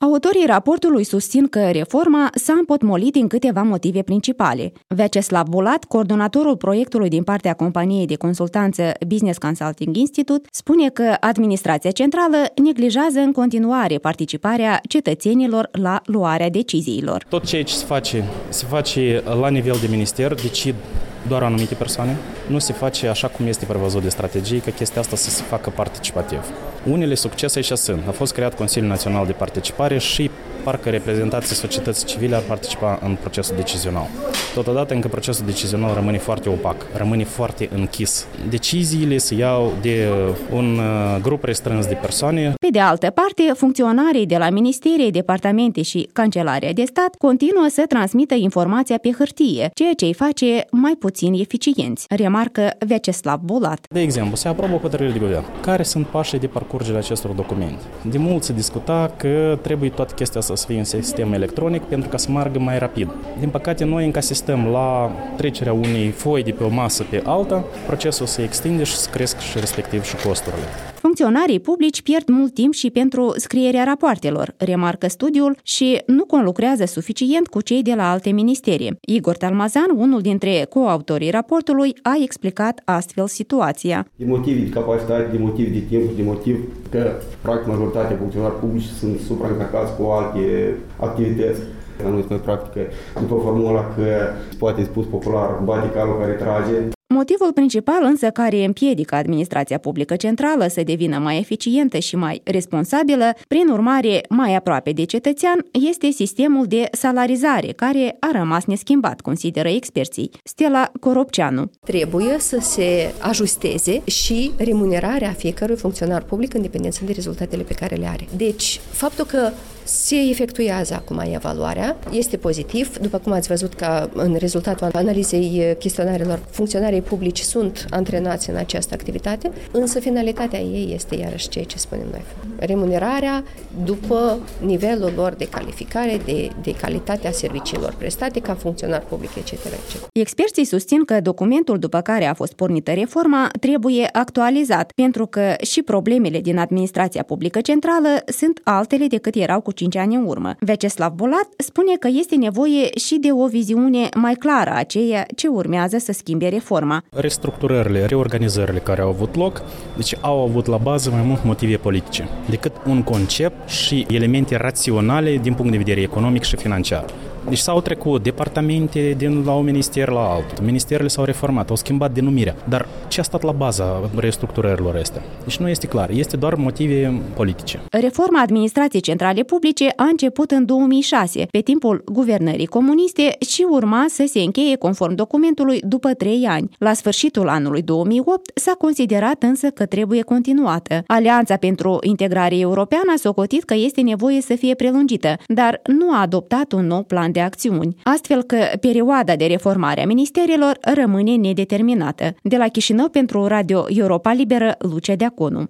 Autorii raportului susțin că reforma s-a împotmolit din câteva motive principale. Vyacheslav Bulat, coordonatorul proiectului din partea companiei de consultanță Business Consulting Institute, spune că administrația centrală neglijează în continuare participarea cetățenilor la luarea deciziilor. Tot ceea ce se face la nivel de minister, decid doar anumite persoane. Nu se face așa cum este prevăzut de strategie, ca chestia asta să se facă participativ. Unele succese aici sunt. A fost creat Consiliul Național de Participare și parcă reprezentanții societății civile ar participa în procesul decizional. Totodată încă procesul decizional rămâne foarte opac, rămâne foarte închis. Deciziile se iau de un grup restrâns de persoane. Pe de altă parte, funcționarii de la ministerie, departamente și Cancelaria de Stat continuă să transmită informația pe hârtie, ceea ce îi face mai puțin eficienți, remarcă Vyacheslav Bulat. De exemplu, se aprobă hotărâri de guvern. Care sunt pașii de parcurgere acestor documente? De mult se discuta că trebuie toată chestia asta să fie un sistem electronic pentru ca să meargă mai rapid. Din păcate, noi încă asistăm la trecerea unei foi de pe o masă pe alta, procesul se extinde și se cresc și respectiv și costurile. Funcționarii publici pierd mult timp și pentru scrierea rapoartelor, remarcă studiul, și nu conlucrează suficient cu cei de la alte ministerii. Igor Talmazan, unul dintre coautorii raportului, a explicat astfel situația. De motive de capacitate, de motive de timp, de motiv că practic majoritatea funcționarilor publici sunt supraîncărcați cu alte activități. Anume, practică, după formula că poate spus popular, bate calul care trage. Motivul principal însă care împiedică administrația publică centrală să devină mai eficientă și mai responsabilă, prin urmare mai aproape de cetățean, este sistemul de salarizare, care a rămas neschimbat, consideră experții. Stella Coropceanu. Trebuie să se ajusteze și remunerarea fiecărui funcționar public în dependență de rezultatele pe care le are. Deci, faptul că se efectuează acum evaluarea este pozitiv. După cum ați văzut că în rezultatul analizei chestionarelor, funcționarii publici sunt antrenați în această activitate, însă finalitatea ei este iarăși ceea ce spunem noi. Remunerarea după nivelul lor de calificare, de calitatea serviciilor prestate ca funcționar public, etc. Experții susțin că documentul după care a fost pornită reforma trebuie actualizat, pentru că și problemele din administrația publică centrală sunt altele decât erau cu 5 ani în urmă. Vyacheslav Bulat spune că este nevoie și de o viziune mai clară a ceea ce urmează să schimbe reforma. Restructurările, reorganizările care au avut loc, deci au avut la bază mai mult motive politice decât un concept și elemente raționale din punct de vedere economic și financiar. Deci s-au trecut departamente din la un minister la altul. Ministerele s-au reformat, au schimbat denumirea. Dar ce a stat la baza restructurărilor astea? Deci nu este clar, este doar motive politice. Reforma administrației centrale publice a început în 2006, pe timpul guvernării comuniste, și urma să se încheie conform documentului după 3 ani. La sfârșitul anului 2008 s-a considerat însă că trebuie continuată. Alianța pentru Integrare Europeană a socotit că este nevoie să fie prelungită, dar nu a adoptat un nou plan de acțiuni, astfel că perioada de reformare a ministerilor rămâne nedeterminată. De la Chișinău pentru Radio Europa Liberă, Lucia Deaconu.